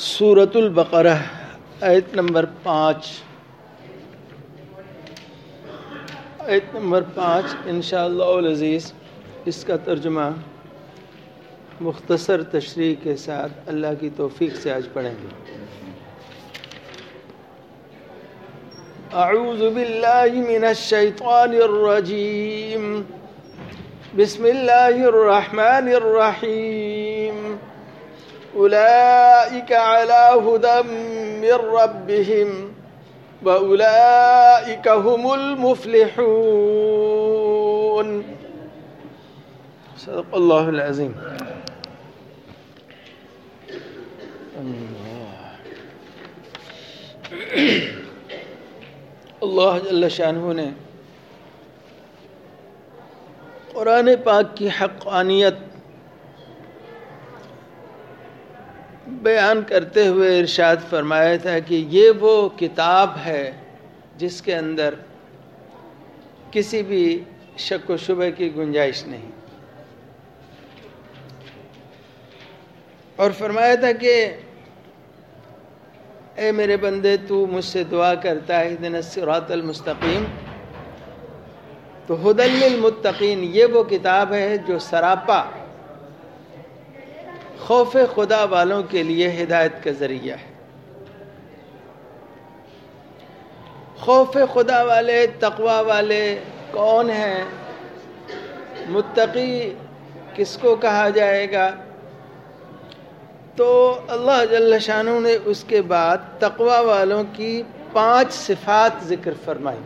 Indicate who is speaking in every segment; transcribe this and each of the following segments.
Speaker 1: سورۃ البقرہ آیت نمبر 5 انشاءاللہ العزیز اس کا ترجمہ مختصر تشریح کے ساتھ اللہ کی توفیق سے آج پڑھیں گے۔ اعوذ باللہ من الشیطان الرجیم، بسم اللہ الرحمن الرحیم۔ اولئک علی ھدی من ربہم وَأُولَئِكَ هُمُ الْمُفْلِحُونَ۔ صدق اللہ العظیم۔ اللہ جل شانہ نے قرآن پاک کی حقانیت بیان کرتے ہوئے ارشاد فرمایا تھا کہ یہ وہ کتاب ہے جس کے اندر کسی بھی شک و شبہ کی گنجائش نہیں، اور فرمایا تھا کہ اے میرے بندے تو مجھ سے دعا کرتا ہے اہدنا الصراط المستقیم، تو ھدی للمتقین یہ وہ کتاب ہے جو سراپا خوف خدا والوں کے لیے ہدایت کا ذریعہ ہے۔ خوف خدا والے، تقوی والے کون ہیں؟ متقی کس کو کہا جائے گا؟ تو اللہ جل شانہ نے اس کے بعد تقوی والوں کی 5 صفات ذکر فرمائی،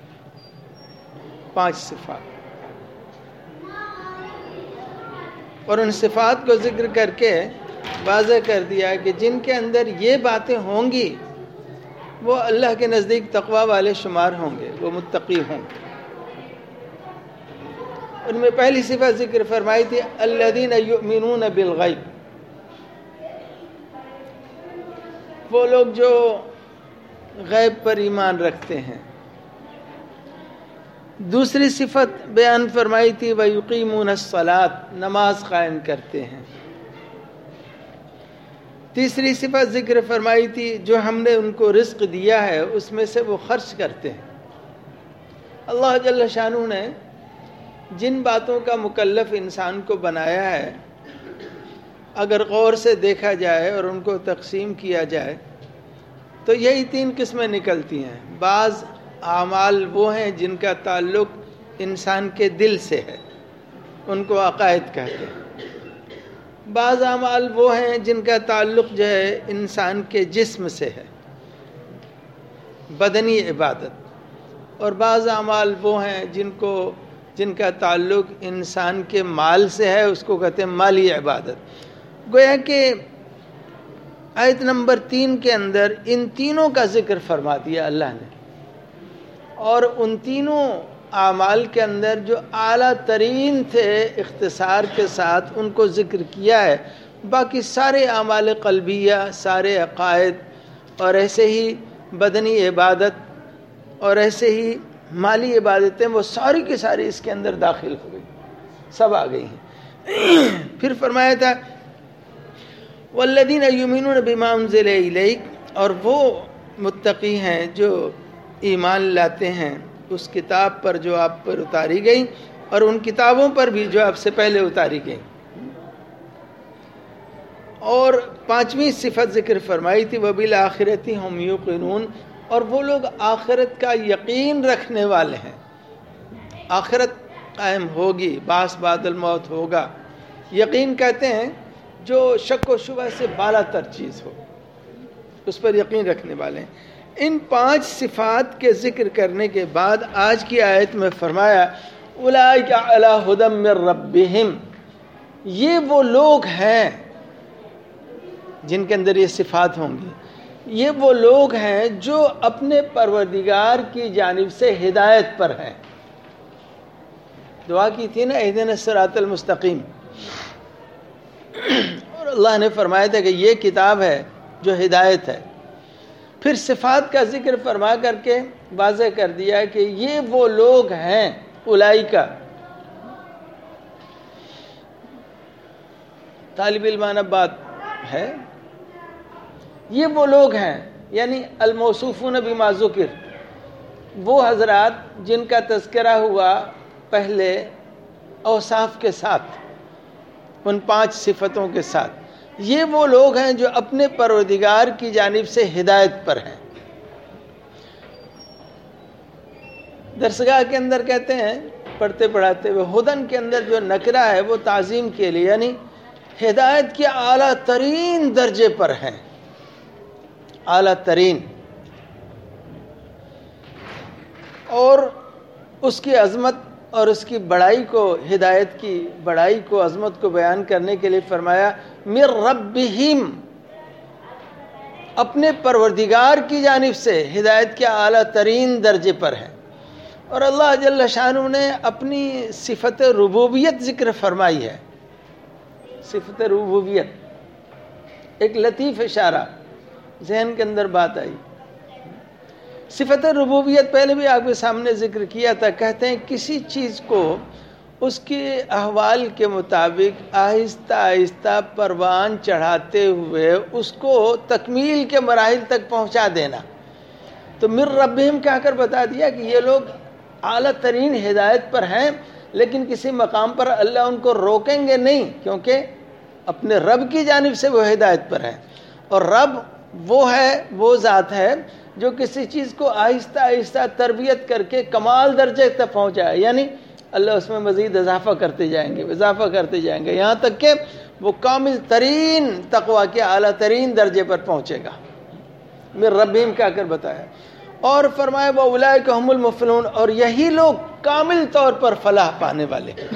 Speaker 1: 5 صفات، اور ان صفات کو ذکر کر کے واضح کر دیا کہ جن کے اندر یہ باتیں ہوں گی وہ اللہ کے نزدیک تقوی والے شمار ہوں گے، وہ متقی ہوں گے۔ ان میں پہلی صفت ذکر فرمائی تھی الذین یؤمنون بالغیب، وہ لوگ جو غیب پر ایمان رکھتے ہیں۔ دوسری صفت بیان فرمائی تھی وَيُقِيمُونَ الصَّلَاةَ، نماز قائم کرتے ہیں۔ تیسری صفت ذکر فرمائی تھی جو ہم نے ان کو رزق دیا ہے اس میں سے وہ خرچ کرتے ہیں۔ اللہ جل شانہ نے جن باتوں کا مکلف انسان کو بنایا ہے اگر غور سے دیکھا جائے اور ان کو تقسیم کیا جائے تو یہی 3 قسمیں نکلتی ہیں۔ بعض اعمال وہ ہیں جن کا تعلق انسان کے دل سے ہے، ان کو عقائد کہتے ہیں۔ بعض اعمال وہ ہیں جن کا تعلق جو ہے انسان کے جسم سے ہے، بدنی عبادت، اور بعض اعمال وہ ہیں جن کا تعلق انسان کے مال سے ہے، اس کو کہتے ہیں مالی عبادت۔ گویا کہ آیت نمبر 3 کے اندر ان تینوں کا ذکر فرما دیا اللہ نے، اور ان تینوں اعمال کے اندر جو اعلیٰ ترین تھے اختصار کے ساتھ ان کو ذکر کیا ہے۔ باقی سارے اعمال قلبیہ، سارے عقائد، اور ایسے ہی بدنی عبادت اور ایسے ہی مالی عبادتیں، وہ ساری کی ساری اس کے اندر داخل ہو گئی، سب آ گئی ہیں۔ پھر فرمایا تھا والذین یؤمنون بما انزل الیک، اور وہ متقی ہیں جو ایمان لاتے ہیں اس کتاب پر جو آپ پر اتاری گئی اور ان کتابوں پر بھی جو آپ سے پہلے اتاری گئی۔ اور 5ویں صفت ذکر فرمائی تھی وبالآخرۃ ھم یوقنون، اور وہ لوگ آخرت کا یقین رکھنے والے ہیں۔ آخرت قائم ہوگی، بعث بعد الموت ہوگا، یقین کہتے ہیں جو شک و شبہ سے بالا تر چیز ہو، اس پر یقین رکھنے والے ہیں۔ ان 5 صفات کے ذکر کرنے کے بعد آج کی آیت میں فرمایا اولئک علی ھدی من ربہم، یہ وہ لوگ ہیں جن کے اندر یہ صفات ہوں گی، یہ وہ لوگ ہیں جو اپنے پروردگار کی جانب سے ہدایت پر ہیں۔ دعا کی تھی نا اہدنا الصراط المستقیم، اور اللہ نے فرمایا تھا کہ یہ کتاب ہے جو ہدایت ہے۔ پھر صفات کا ذکر فرما کر کے واضح کر دیا کہ یہ وہ لوگ ہیں اولئک، طالب علمانہ بات ہے یہ وہ لوگ ہیں یعنی الموصوفون بما ذکر، وہ حضرات جن کا تذکرہ ہوا پہلے اوصاف کے ساتھ، ان 5 صفتوں کے ساتھ. یہ وہ لوگ ہیں جو اپنے پروردگار کی جانب سے ہدایت پر ہیں. درسگاہ کے اندر کہتے ہیں پڑھتے پڑھاتے ہوئے، ہدن کے اندر جو نکرہ ہے وہ تعظیم کے لیے، یعنی ہدایت کے اعلیٰ ترین درجے پر ہیں، اعلیٰ ترین، اور اس کی عظمت اور اس کی بڑائی کو، ہدایت کی بڑائی کو، عظمت کو بیان کرنے کے لیے فرمایا من ربہم، اپنے پروردگار کی جانب سے ہدایت کے اعلیٰ ترین درجے پر ہیں. اور اللہ جل شانہ نے اپنی صفت ربوبیت ذکر فرمائی ہے. صفت ربوبیت ایک لطیف اشارہ ذہن کے اندر بات آئی. صفت ربوبیت پہلے بھی آپ کے سامنے ذکر کیا تھا. کہتے ہیں کسی چیز کو اس کے احوال کے مطابق آہستہ آہستہ پروان چڑھاتے ہوئے اس کو تکمیل کے مراحل تک پہنچا دینا. تو من ربہم کہہ کر بتا دیا کہ یہ لوگ اعلیٰ ترین ہدایت پر ہیں، لیکن کسی مقام پر اللہ ان کو روکیں گے نہیں، کیونکہ اپنے رب کی جانب سے وہ ہدایت پر ہیں. اور رب وہ ہے، وہ ذات ہے جو کسی چیز کو آہستہ آہستہ تربیت کر کے کمال درجے تک پہنچائے، یعنی اللہ اس میں مزید اضافہ کرتے جائیں گے یہاں تک کہ وہ کامل ترین تقوی کے اعلیٰ ترین درجے پر پہنچے گا. من ربہم کہہ کر بتایا. اور فرمایا وَأُولَئِكَ هُمُ الْمُفْلِحُونَ، اور یہی لوگ کامل طور پر فلاح پانے والے ہیں.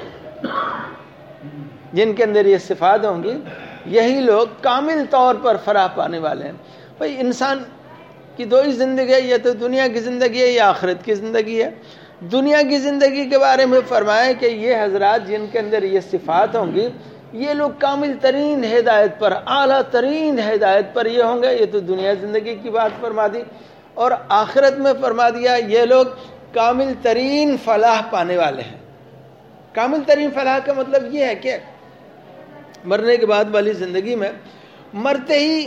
Speaker 1: جن کے اندر یہ صفات ہوں گی یہی لوگ کامل طور پر فلاح پانے والے ہیں. بھئی انسان کی 2 ہی زندگی ہے، یا تو دنیا کی زندگی ہے یا آخرت کی زندگی ہے. دنیا کی زندگی کے بارے میں فرمایا کہ یہ حضرات جن کے اندر یہ صفات ہوں گی یہ لوگ کامل ترین ہدایت پر، اعلیٰ ترین ہدایت پر یہ ہوں گے. یہ تو دنیا زندگی کی بات فرما دی. اور آخرت میں فرما دیا یہ لوگ کامل ترین فلاح پانے والے ہیں. کامل ترین فلاح کا مطلب یہ ہے کہ مرنے کے بعد والی زندگی میں مرتے ہی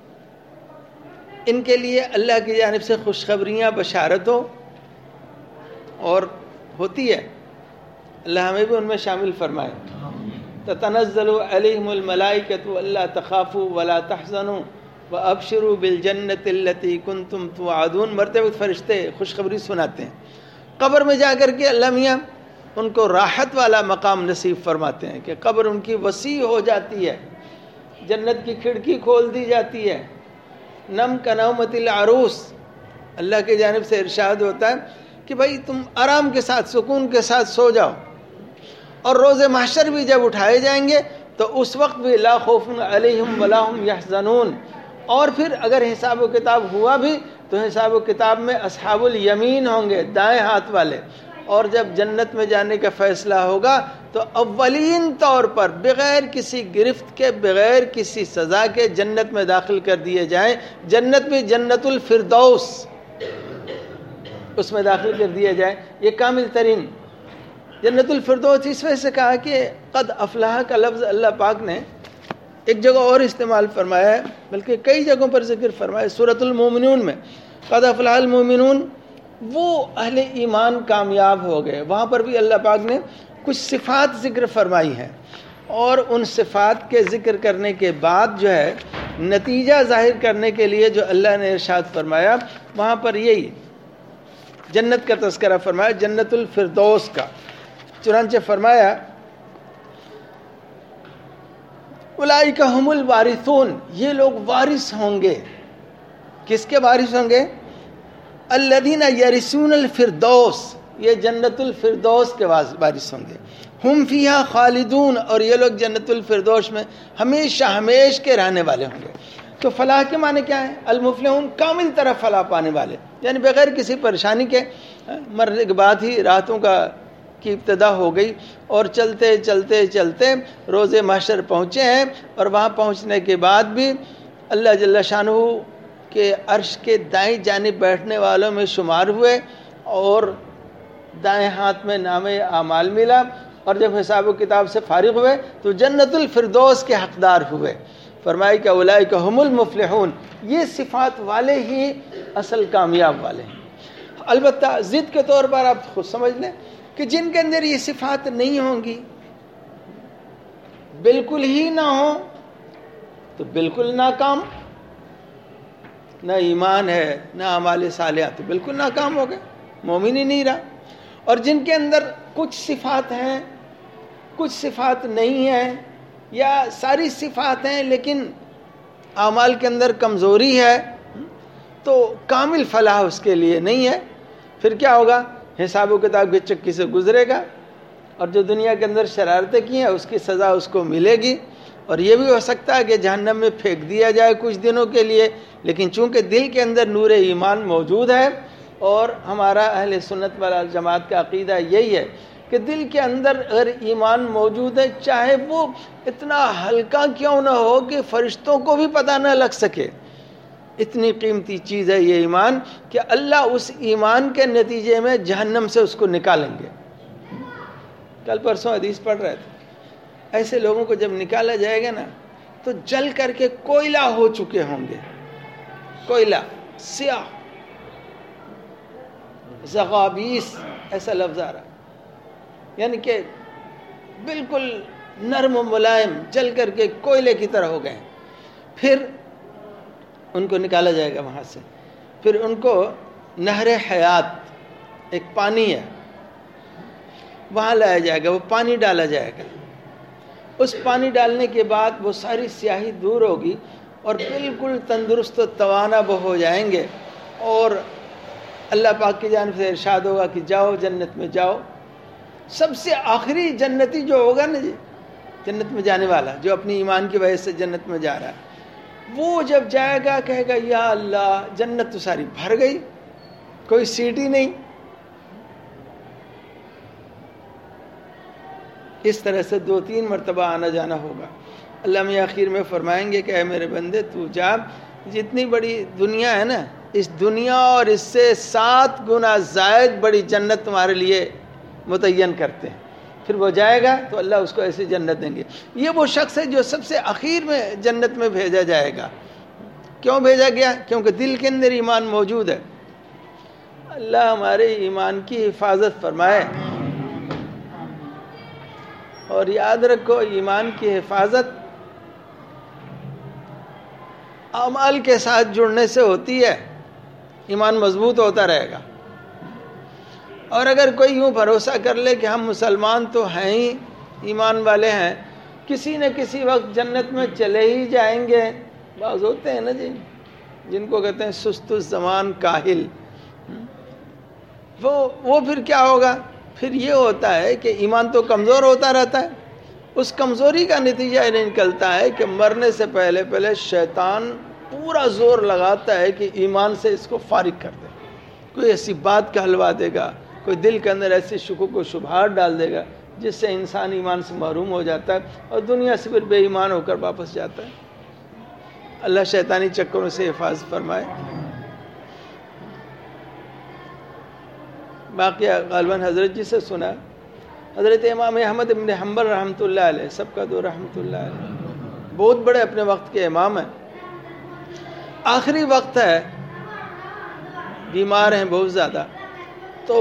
Speaker 1: ان کے لیے اللہ کی جانب سے خوشخبریاں، بشارت ہو اور ہوتی ہے. اللہ ہمیں بھی ان میں شامل فرمائے. تتنزل علیہم الملائکۃ الا تخافوا ولا تحزنوا وابشروا بالجنۃ التی کنتم توعدون. مرتے وقت فرشتے خوشخبری سناتے ہیں. قبر میں جا کر کے اللہ میاں ان کو راحت والا مقام نصیب فرماتے ہیں کہ قبر ان کی وسیع ہو جاتی ہے، جنت کی کھڑکی کھول دی جاتی ہے. نم کنومت العروس، اللہ کی جانب سے ارشاد ہوتا ہے کہ بھائی تم آرام کے ساتھ، سکون کے ساتھ سو جاؤ. اور روز محشر بھی جب اٹھائے جائیں گے تو اس وقت بھی لا خوف علیہم ولا هم یحزنون. اور پھر اگر حساب و کتاب ہوا بھی تو حساب و کتاب میں اصحاب الیمین ہوں گے، دائیں ہاتھ والے. اور جب جنت میں جانے کا فیصلہ ہوگا تو اولین طور پر بغیر کسی گرفت کے، بغیر کسی سزا کے جنت میں داخل کر دیے جائیں. جنت بھی جنت الفردوس، اس میں داخل کر دیا جائے. یہ کامل ترین جنت الفردوس اس وجہ سے کہا کہ قد افلاح کا لفظ اللہ پاک نے ایک جگہ اور استعمال فرمایا ہے، بلکہ کئی جگہوں پر ذکر فرمایا. سورۃ المومنون میں قد افلاح المومنون، وہ اہل ایمان کامیاب ہو گئے. وہاں پر بھی اللہ پاک نے کچھ صفات ذکر فرمائی ہیں، اور ان صفات کے ذکر کرنے کے بعد جو ہے نتیجہ ظاہر کرنے کے لیے جو اللہ نے ارشاد فرمایا وہاں پر یہی جنت کا تذکرہ فرمایا، جنت الفردوس کا. چنانچہ فرمایا اولئک هم الوارثون، یہ لوگ وارث ہوں گے. کس کے وارث ہوں گے؟ الذین یرثون الفردوس، یہ جنت الفردوس کے وارث ہوں گے. ہم فیہا خالدون، اور یہ لوگ جنت الفردوس میں ہمیشہ ہمیش کے رہنے والے ہوں گے. تو فلاح کے معنی کیا ہے؟ المفلحون، کامل طرح فلاح پانے والے، یعنی بغیر کسی پریشانی کے. مرنے کے بعد ہی راتوں کی ابتدا ہو گئی اور چلتے چلتے چلتے روز محشر پہنچے ہیں. اور وہاں پہنچنے کے بعد بھی اللہ جل شانہ کے عرش کے دائیں جانب بیٹھنے والوں میں شمار ہوئے، اور دائیں ہاتھ میں نام اعمال ملا. اور جب حساب و کتاب سے فارغ ہوئے تو جنت الفردوس کے حقدار ہوئے. فرمایا کہ اولئک هم المفلحون، یہ صفات والے ہی اصل کامیاب والے ہیں۔ البتہ ضد کے طور پر آپ خود سمجھ لیں کہ جن کے اندر یہ صفات نہیں ہوں گی، بالکل ہی نہ ہوں، تو بالکل ناکام، نہ ایمان ہے نہ اعمال صالحہ، تو بالکل ناکام ہو گئے، مومن ہی نہیں رہا۔ اور جن کے اندر کچھ صفات ہیں کچھ صفات نہیں ہیں، یا ساری صفات ہیں لیکن اعمال کے اندر کمزوری ہے، تو کامل فلاح اس کے لیے نہیں ہے۔ پھر کیا ہوگا؟ حساب و کتاب کی چکی سے گزرے گا، اور جو دنیا کے اندر شرارتیں کی ہیں اس کی سزا اس کو ملے گی، اور یہ بھی ہو سکتا ہے کہ جہنم میں پھینک دیا جائے کچھ دنوں کے لیے، لیکن چونکہ دل کے اندر نور ایمان موجود ہے، اور ہمارا اہل سنت والجماعت کا عقیدہ یہی ہے کہ دل کے اندر اگر ایمان موجود ہے، چاہے وہ اتنا ہلکا کیوں نہ ہو کہ فرشتوں کو بھی پتہ نہ لگ سکے، اتنی قیمتی چیز ہے یہ ایمان کہ اللہ اس ایمان کے نتیجے میں جہنم سے اس کو نکالیں گے۔ کل پرسوں حدیث پڑھ رہے تھے، ایسے لوگوں کو جب نکالا جائے گا نا تو جل کر کے کوئلہ ہو چکے ہوں گے، کوئلہ سیاہ، زغابیس ایسا لفظ آ رہا، یعنی کہ بالکل نرم و ملائم، جل کر کے کوئلے کی طرح ہو گئے۔ پھر ان کو نکالا جائے گا وہاں سے، پھر ان کو نہر حیات، ایک پانی ہے، وہاں لایا جائے گا، وہ پانی ڈالا جائے گا۔ اس پانی ڈالنے کے بعد وہ ساری سیاہی دور ہوگی اور بالکل تندرست و توانا وہ ہو جائیں گے، اور اللہ پاک کی جانب سے ارشاد ہوگا کہ جاؤ جنت میں جاؤ۔ سب سے آخری جنتی جو ہوگا نا جی، جنت میں جانے والا جو اپنی ایمان کی وجہ سے جنت میں جا رہا ہے، وہ جب جائے گا کہے گا یا اللہ جنت تو ساری بھر گئی، کوئی سیٹ ہی نہیں۔ اس طرح سے 2-3 مرتبہ آنا جانا ہوگا۔ اللہ میں آخر میں فرمائیں گے کہ اے میرے بندے تو جا، جتنی بڑی دنیا ہے نا، اس دنیا اور اس سے 7 گنا زائد بڑی جنت تمہارے لیے متعین کرتے ہیں۔ پھر وہ جائے گا تو اللہ اس کو ایسی جنت دیں گے۔ یہ وہ شخص ہے جو سب سے آخر میں جنت میں بھیجا جائے گا۔ کیوں بھیجا گیا؟ کیونکہ دل کے اندر ایمان موجود ہے۔ اللہ ہمارے ایمان کی حفاظت فرمائے، اور یاد رکھو ایمان کی حفاظت اعمال کے ساتھ جڑنے سے ہوتی ہے، ایمان مضبوط ہوتا رہے گا۔ اور اگر کوئی یوں بھروسہ کر لے کہ ہم مسلمان تو ہیں ہی، ایمان والے ہیں، کسی نہ کسی وقت جنت میں چلے ہی جائیں گے، بعض ہوتے ہیں نا جی جن کو کہتے ہیں سست الزمان کاہل، وہ پھر کیا ہوگا؟ پھر یہ ہوتا ہے کہ ایمان تو کمزور ہوتا رہتا ہے، اس کمزوری کا نتیجہ یہ نکلتا ہے کہ مرنے سے پہلے شیطان پورا زور لگاتا ہے کہ ایمان سے اس کو فارغ کر دے، کوئی ایسی بات کہلوا دے گا، کوئی دل کے اندر ایسی شکوک و شبہات ڈال دے گا جس سے انسان ایمان سے محروم ہو جاتا ہے اور دنیا سے پھر بے ایمان ہو کر واپس جاتا ہے۔ اللہ شیطانی چکروں سے حفاظت فرمائے۔ باقی غالباً حضرت جی سے سنا، حضرت امام احمد بن حنبل رحمۃ اللہ علیہ، سب کا دو رحمۃ اللہ علیہ، بہت بڑے اپنے وقت کے امام ہیں، آخری وقت ہے، بیمار ہیں بہت زیادہ، تو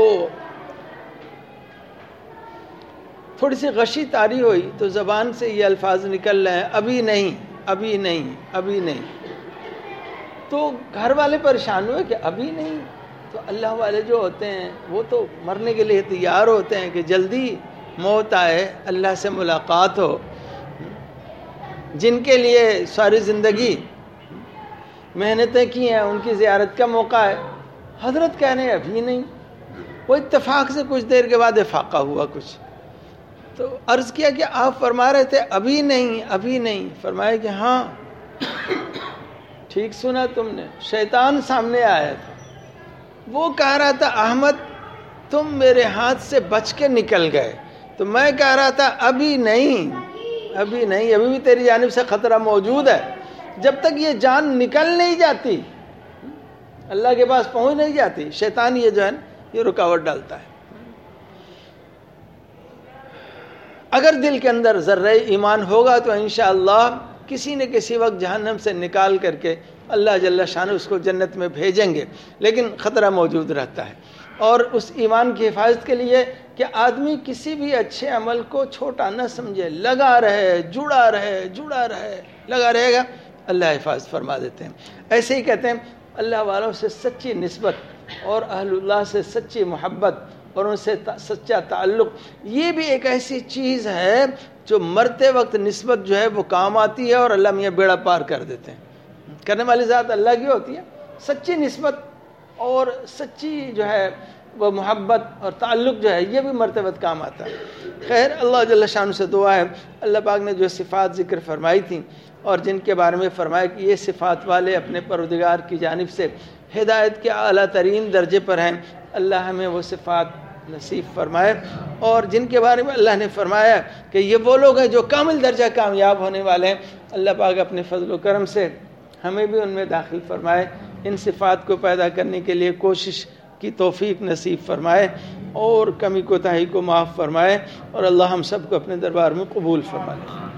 Speaker 1: تھوڑی سی غشی طاری ہوئی تو زبان سے یہ الفاظ نکل رہے ہیں، ابھی نہیں ابھی نہیں ابھی نہیں۔ تو گھر والے پریشان ہوئے کہ ابھی نہیں، تو اللہ والے جو ہوتے ہیں وہ تو مرنے کے لیے تیار ہوتے ہیں کہ جلدی موت آئے، اللہ سے ملاقات ہو، جن کے لیے ساری زندگی محنتیں کی ہیں ان کی زیارت کا موقع ہے۔ حضرت کہہ رہے ہیں ابھی نہیں، وہ اتفاق سے کچھ دیر کے بعد افاقہ ہوا کچھ، تو عرض کیا کہ آپ فرما رہے تھے ابھی نہیں ابھی نہیں، فرمایا کہ ہاں ٹھیک سنا تم نے، شیطان سامنے آیا تھا، وہ کہہ رہا تھا احمد تم میرے ہاتھ سے بچ کے نکل گئے، تو میں کہہ رہا تھا ابھی نہیں ابھی نہیں، ابھی بھی تیری جانب سے خطرہ موجود ہے، جب تک یہ جان نکل نہیں جاتی، اللہ کے پاس پہنچ نہیں جاتی، شیطان یہ جو ہے یہ رکاوٹ ڈالتا ہے۔ اگر دل کے اندر ذرہ ایمان ہوگا تو انشاءاللہ کسی نہ کسی وقت جہنم سے نکال کر کے اللہ جل شانہ اس کو جنت میں بھیجیں گے، لیکن خطرہ موجود رہتا ہے۔ اور اس ایمان کی حفاظت کے لیے کہ آدمی کسی بھی اچھے عمل کو چھوٹا نہ سمجھے، لگا رہے، جڑا رہے، لگا رہے گا، اللہ حفاظت فرما دیتے ہیں۔ ایسے ہی کہتے ہیں اللہ والوں سے سچی نسبت اور اہل اللہ سے سچی محبت اور ان سے سچا تعلق، یہ بھی ایک ایسی چیز ہے جو مرتے وقت نسبت جو ہے وہ کام آتی ہے اور اللہ میاں بیڑا پار کر دیتے ہیں۔ کرنے والی ذات اللہ کی ہوتی ہے، سچی نسبت اور سچی جو ہے وہ محبت اور تعلق جو ہے یہ بھی مرتے وقت کام آتا ہے۔ خیر، اللہ جل شانہ سے دعا ہے اللہ پاک نے جو صفات ذکر فرمائی تھیں اور جن کے بارے میں فرمایا کہ یہ صفات والے اپنے پروردگار کی جانب سے ہدایت کے اعلیٰ ترین درجے پر ہیں، اللہ ہمیں وہ صفات نصیب فرمائے۔ اور جن کے بارے میں اللہ نے فرمایا کہ یہ وہ لوگ ہیں جو کامل درجہ کامیاب ہونے والے ہیں، اللہ پاک اپنے فضل و کرم سے ہمیں بھی ان میں داخل فرمائے، ان صفات کو پیدا کرنے کے لیے کوشش کی توفیق نصیب فرمائے اور کمی کوتاہی کو معاف فرمائے، اور اللہ ہم سب کو اپنے دربار میں قبول فرمائے۔